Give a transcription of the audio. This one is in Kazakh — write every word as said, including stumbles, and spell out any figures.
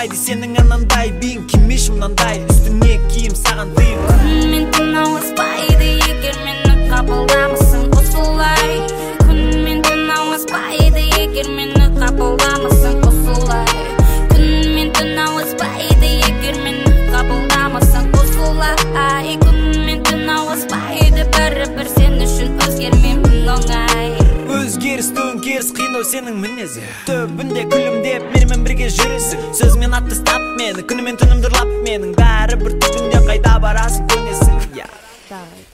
ұнайды сенің анандай биің, кимеші мынандай үстіңе киім саған тыйым. Күн мен түн ауыспайды егер мені қабылдамасың осылай. Күн мен түн ауыспайды егер мені қабылдамасың осылай. Күн мен түн ауыспайды егер мені қабылдамасың осылай. Күн мен түн ауыспайды бәрібір сен үшін өзгермеймін оңай. Өзгеріс төңкеріс қиындау сенің мінезі, түбінде күлімдеп менімен бірге жүресің. Сөзмен атты стап мені, күнімен түнімді ұрлап менің, бәрібір түбінде қайда барасың көнесің.